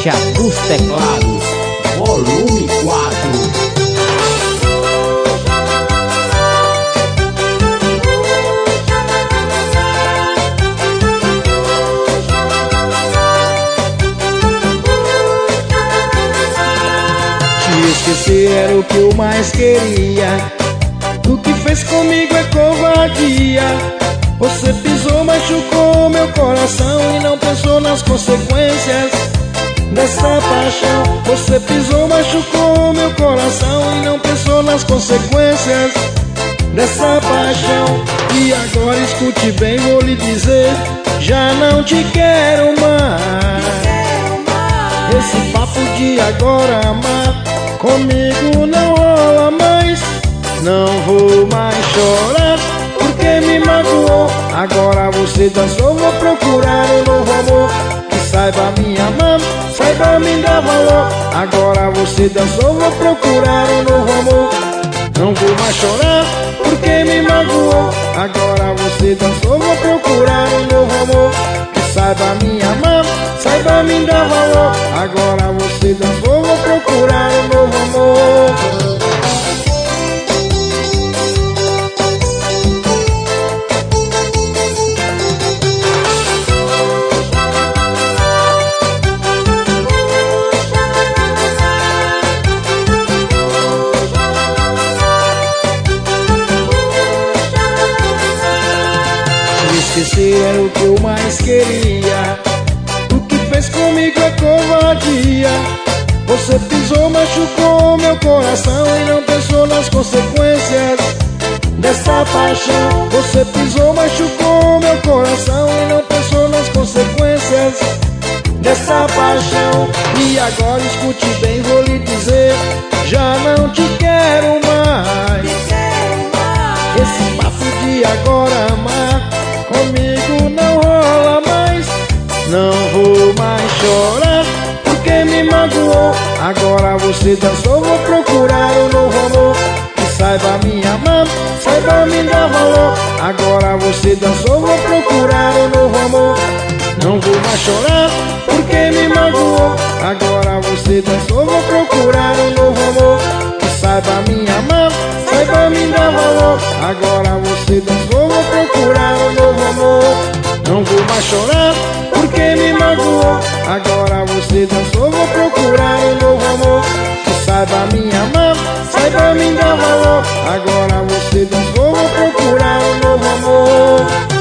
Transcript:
Caixa dos Teclados, volume 4. Esquecer era o que eu mais queria. O que fez comigo é covardia. Você pisou, machucou meu coração e não pensou nas consequências dessa paixão. Você pisou, machucou meu coração e não pensou nas consequências dessa paixão. E agora escute bem, vou lhe dizer, já não te quero mais. Esse papo de agora amar comigo não rola mais. Não vou mais chorar porque me magoou. Agora você dançou, vou procurar um novo amor que saiba me amar, saiba me dar valor. Agora você dançou, vou procurar um novo amor. Não vou mais chorar porque me magoou. Agora você dançou, vou procurar um novo amor que saiba me amar, saiba me dar valor. Agora você dançou, vou procurar um novo amor. Esquecer era o que eu mais queria. O que fez comigo é covardia. Você pisou, machucou meu coração e não pensou nas consequências dessa paixão. Você pisou, machucou meu coração e não pensou nas consequências dessa paixão. E agora escute bem, vou lhe dizer, já não te quero mais. Esse papo de agora amar comigo não rola mais. Não vou mais chorar porque me magoou. Agora você dançou, vou procurar um novo amor que saiba me amar, saiba me dar valor. Agora você dançou, vou procurar um novo amor. Não vou mais chorar porque me magoou. Agora você dançou, vou procurar um novo amor que saiba me amar, saiba me dar valor. Agora você dançou, vou procurar um novo amor. Não vou mais chorar porque me magoou. Agora você dançou, vou procurar um novo amor que saiba me amar, saiba me dar valor. Agora você dançou, vou procurar um novo amor.